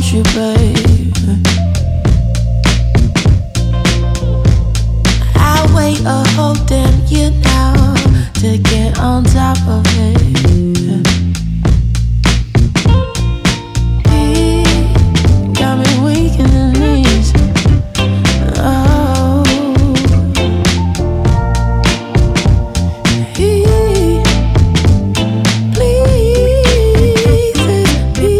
want you, babe. I wait a whole damn year now to get on top of it. He got me weak in the knees. Oh, he pleases me.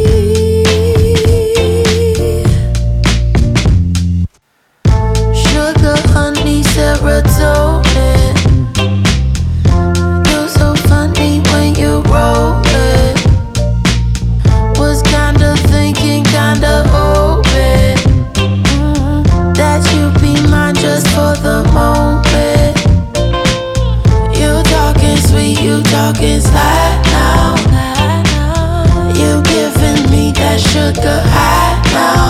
Sugar, honey, serotonin. You're so funny when you roll it. Was kinda thinking, kinda hoping that you'd be mine just for the moment. You talking sweet, you talking slide now. You giving me that sugar high now.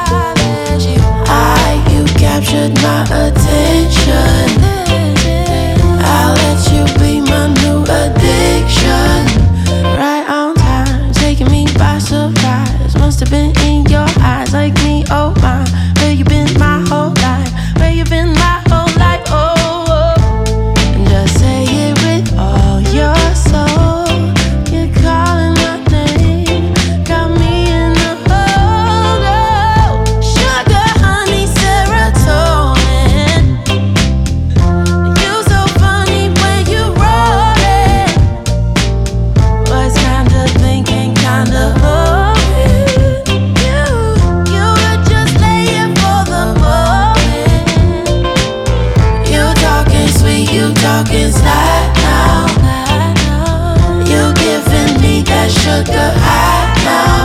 You captured my attention. I'll let you be my new addiction. Right on time, taking me by surprise. Must have been in your eyes like me, oh my. Where you been my whole life? Where you been my whole life? Oh, oh. And just say it with all your soul. You're calling my name, got me in the hole. Oh, sugar, honey, serotonin. You so funny when you roll it. Was kinda thinking, kinda hoping you would just lay it for the moment. You talking sweet, you talking slide now. You giving me that sugar high now.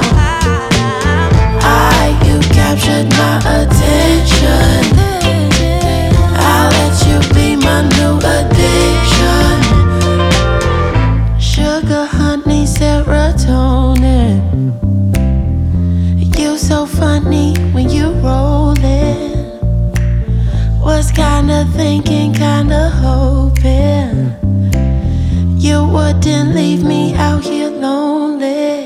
You captured my attention. I'll let you be my new addiction. Sugar, honey, serotonin. You so funny when you rollin'. Was kinda thinking, kinda hoping you wouldn't leave me out here lonely.